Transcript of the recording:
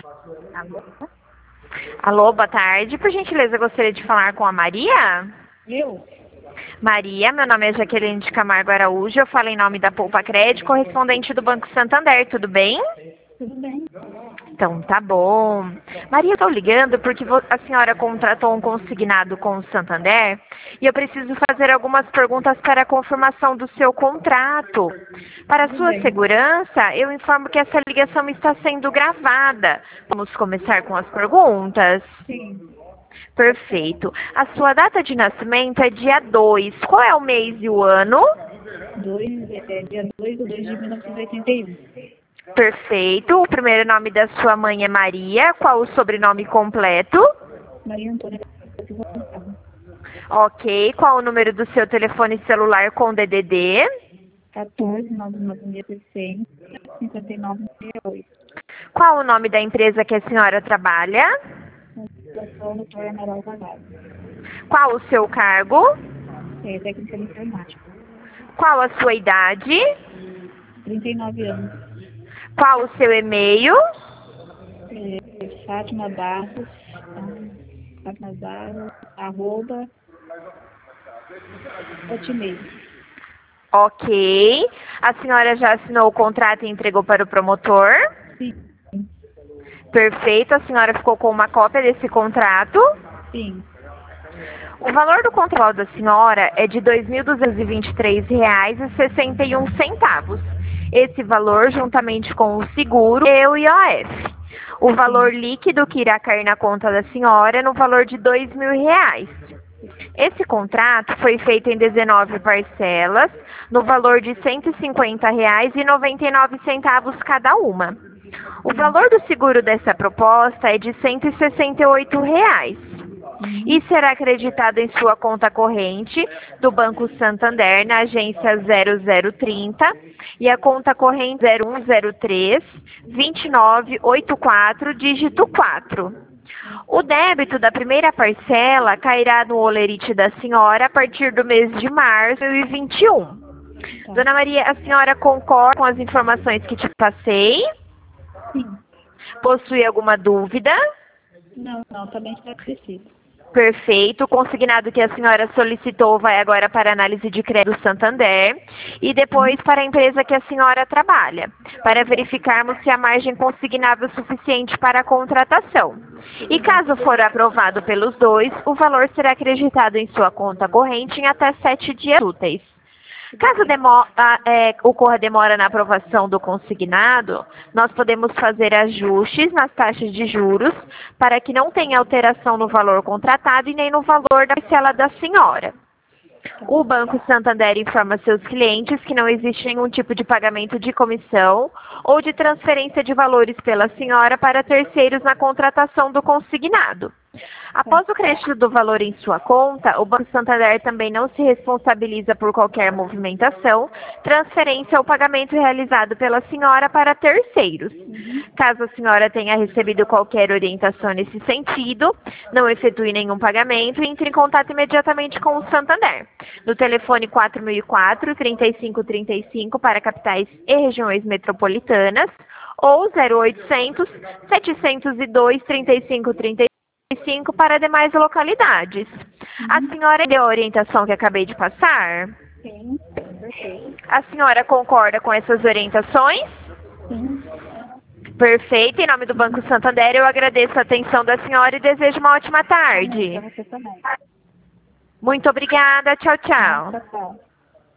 Alô? Alô, boa tarde. Por gentileza, eu gostaria de falar com a Maria. Eu? Maria, meu nome é Jaqueline de Camargo Araújo. Eu falo em nome da Poupa Crédito, correspondente do Banco Santander. Tudo bem? Tudo bem? Então, tá bom. Maria, eu estou ligando porque a senhora contratou um consignado com o Santander e eu preciso fazer algumas perguntas para a confirmação do seu contrato. Para Tudo sua bem. segurança, eu informo que essa ligação está sendo gravada. Vamos começar com as perguntas? Sim. Perfeito. A sua data de nascimento é dia 2. Qual é o mês e o ano? Dia 2 de 2 de 1981. Perfeito. O primeiro nome da sua mãe é Maria. Qual o sobrenome completo? Maria Antônia da Silva Gonçalves. Ok. Qual o número do seu telefone celular com DDD? 14 996 5968. Qual o nome da empresa que a senhora trabalha? Fundação Dr. Amaral Zagallo. Qual o seu cargo? Técnica de informática. Qual a sua idade? 39 anos. Qual o seu e-mail? Fátima Barros. Fátima Barros. @ Hotmail. Ok. A senhora já assinou o contrato e entregou para o promotor? Sim. Perfeito. A senhora ficou com uma cópia desse contrato? Sim. O valor do contrato da senhora é de R$ 2.223,61. Esse valor, juntamente com o seguro e o IOF. O valor líquido que irá cair na conta da senhora é no valor de R$ 2.000. Esse contrato foi feito em 19 parcelas, no valor de R$ 150,99 cada uma. O valor do seguro dessa proposta é de R$ 168,00 e será acreditado em sua conta corrente do Banco Santander na agência 0030 e a conta corrente 0103 2984 dígito 4. O débito da primeira parcela cairá no holerite da senhora a partir do mês de março de 2021. Tá. Dona Maria, a senhora concorda com as informações que te passei? Sim. Possui alguma dúvida? Não, tá bem esclarecido. Perfeito. O consignado que a senhora solicitou vai agora para a análise de crédito do Santander e depois para a empresa que a senhora trabalha, para verificarmos se a margem consignável é suficiente para a contratação. E caso for aprovado pelos dois, o valor será acreditado em sua conta corrente em até 7 dias úteis. Caso ocorra demora na aprovação do consignado, nós podemos fazer ajustes nas taxas de juros para que não tenha alteração no valor contratado e nem no valor da parcela da senhora. O Banco Santander informa seus clientes que não existe nenhum tipo de pagamento de comissão ou de transferência de valores pela senhora para terceiros na contratação do consignado. Após o crédito do valor em sua conta, o Banco Santander também não se responsabiliza por qualquer movimentação, transferência ou pagamento realizado pela senhora para terceiros. Caso a senhora tenha recebido qualquer orientação nesse sentido, não efetue nenhum pagamento e entre em contato imediatamente com o Santander. No telefone 4004-3535 para capitais e regiões metropolitanas ou 0800 702 3535 para demais localidades. A senhora deu a orientação que acabei de passar? Sim, perfeito. A senhora concorda com essas orientações? Sim. Perfeito. Em nome do Banco Santander, eu agradeço a atenção da senhora e desejo uma ótima tarde. Para você também. Muito obrigada. Tchau, tchau. Tchau.